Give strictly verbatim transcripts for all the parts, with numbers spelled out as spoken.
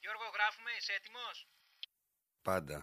Γιώργο, γράφουμε, είσαι έτοιμος? Πάντα.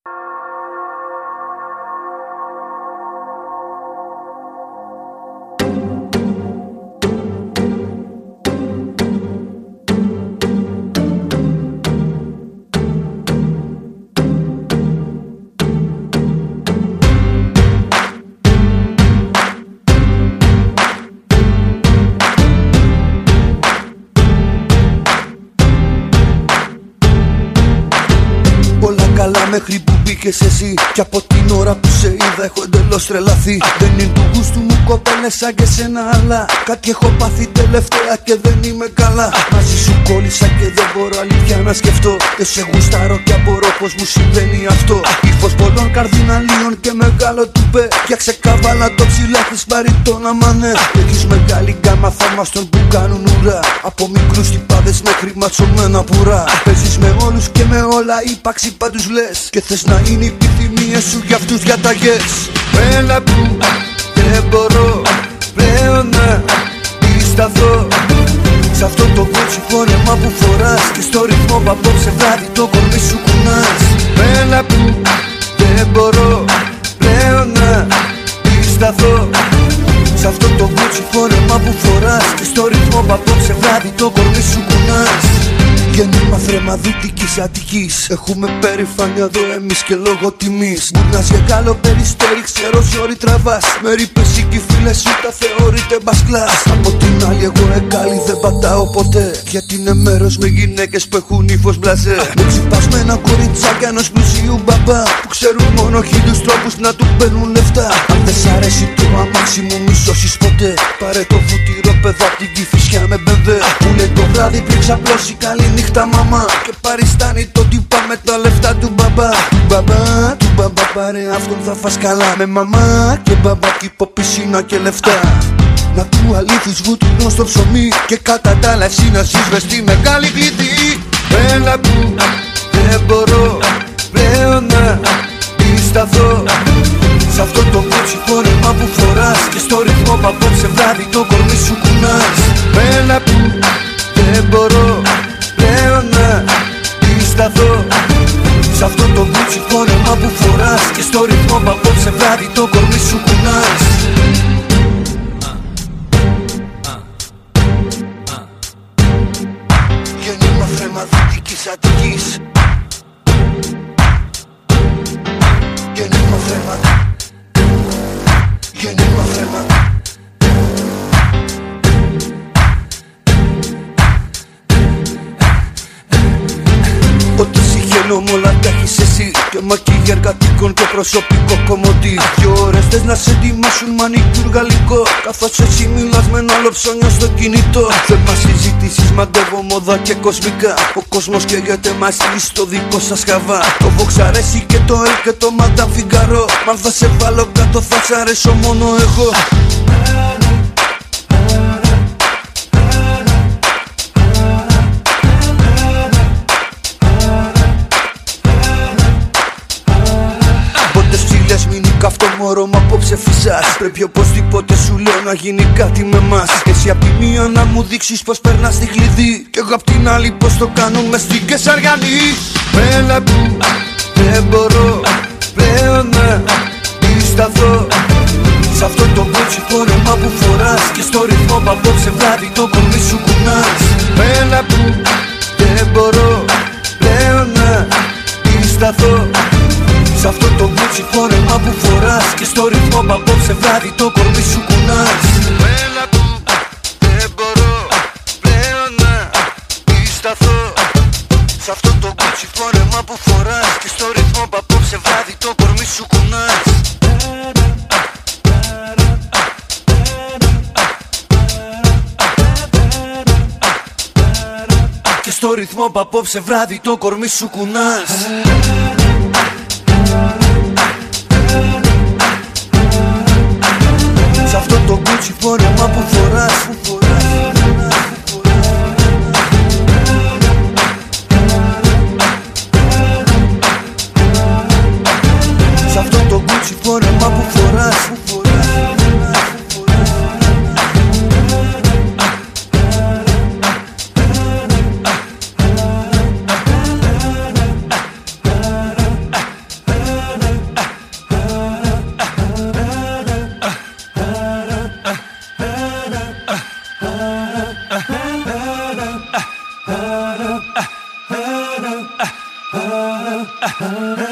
Καλά μέχρι που μπήκες εσύ. Κι από την ώρα που σε είδα έχω εντελώς τρελαθεί. Δεν είναι του γούστου μου κοπέλες σαν και σένα, αλλά κάτι έχω πάθει τελευταία και δεν είμαι καλά. Μαζί σου κόλλησα και δεν μπορώ αλήθεια να σκεφτώ. Και σε γουστάρω και απορώ πως μου συμβαίνει αυτό. Ύφος πολλών καρδιναλίων και μεγάλο τουπέ. Φτιάξε καβάλα το ψηλά της μπαριτόνα μανέ. Έχεις μεγάλη γκάμα θαυμαστών που κάνουν ουρά. Από μικρούς τυπάδες μέχρι ματσωμένα πουρά. Παίζεις με όλους και με όλα, ύπαρξη πάντους λες. Και θες να είναι οι επιθυμίες σου για αυτούς διαταγές. Έλα που δεν μπορώ πλέον να σταθώ σ' αυτό το κότσι φόρεμα που φοράς. Και στο ρυθμό που απόψε βράδυ το κορμί σου κουνάς. Έλα που δεν μπορώ πλέον να σταθώ σ' αυτό το κότσι φόρεμα που φοράς. Και στο ρυθμό που απόψε βράδυ το κορμί σου κουνάς. Γέννημα θρέμα Δυτικής Αττικής. Έχουμε περηφάνεια εδώ εμείς και λόγω τιμής. Γουρνάς για καλό περιστέρι, ξέρω ζόρι τραβάς. Με ρήπες οι φίλες σου τα θεωρείτε μπασκλάς. Από την άλλη εγώ εγκάλι δεν πατάω ποτέ. Γιατί είναι μέρος με γυναίκες που έχουν ύφος μπλαζέ. Με ξυπασμένα κοριτσάκια ενός πλουσίου μπαμπά που ξέρουν μόνο χίλιους τρόπους να του παίρνουν λεφτά. Αν δεν σ' αρέσει το αμάξι μου μη σώσεις ποτέ. Πάρε το βουτυρό παιδά απ' την Κηφισιά με μπεμβέ. Που λέει το βράδυ πριν ξαπλώσει καλή νύχτα μαμά. Και παριστάνει το τύπα με τα λεφτά του μπαμπά. Του μπαμπά, του μπαμπά πάρε αυτόν θα φας καλά. Με μαμά και μπαμπά κήπο πισίνα και λεφτά. Να του αλήθεις βούτυρο στο ψωμί. Και κατά τα άλλα εσύ να ζεις μες στη μεγάλη κλειδί. Έλα που δεν μπορώ πλέον να σταθώ σ' αυτό το κότσι φόρεμα που φοράς. Και στο ρυθμό που απόψε βράδυ το κορμί σου κουνάς. Έλα που δεν μπορώ πλέον να σταθώ σ' αυτό το κότσι φόρεμα που φοράς. Και στο ρυθμό που απόψε βράδυ το κορμί σου κουνάς. Γέννημα θρέμα Δυτικής Αττικής. Γέννημα θρέμα. Γέννημα θρέμα. Ό,τι συγχαίνω μ' όλα τα έχεις εσύ. Και μακίγια εργατικών και προσωπικό κομμωτή. Δυο ώρες θες να σε ετοιμάσουν μανικούρ γαλλικό. Καθώς εσύ μιλάς με ένα άλλο ψώνιο στο κινητό. Θέμα συζητήσεις μαντεύω μόδα και κοσμικά. Ο κόσμος καίγεται μαζί στο δικό σας χαβά. Το Vox αρέσει και το Ελ και το Madame Figaro. Μα αν θα σε βάλω κάτω θα σ' αρέσω μόνο εγώ. Μην είναι καυτό μωρό μ' απόψε φυσάς. Πρέπει οπωσδήποτε σου λέω να γίνει κάτι με μας. Εσύ απ' τη μία να μου δείξεις πως περνάς τη κλειδί. Κι εγώ απ' την άλλη πως το κάνω μες στην Κεσαριανή. Έλα που δεν μπορώ πλέον να σταθώ σ' αυτό το κότσι φόρεμα που φοράς. Και στο ρυθμό που απόψε βράδυ το κορμί σου κουνάς. Έλα που δεν μπορώ πλέον να σταθώ σ' αυτό το κότσι φόρεμα που φοράς. Και στο ρυθμό που απόψε βράδυ το κορμί σου κουνάς. Έλα που δεν μπορώ πλέον να σταθώ σ' αυτό το κότσι φόρεμα που φοράς. Και στο ρυθμό που απόψε βράδυ το κορμί σου κουνάς. Και στο ρυθμό που απόψε βράδυ το κορμί σου κουνάς. Σ' αυτό το κούτσι φόρεμα που φοράς. Σ' αυτό το κούτσι φόρεμα που φοράς. Ah,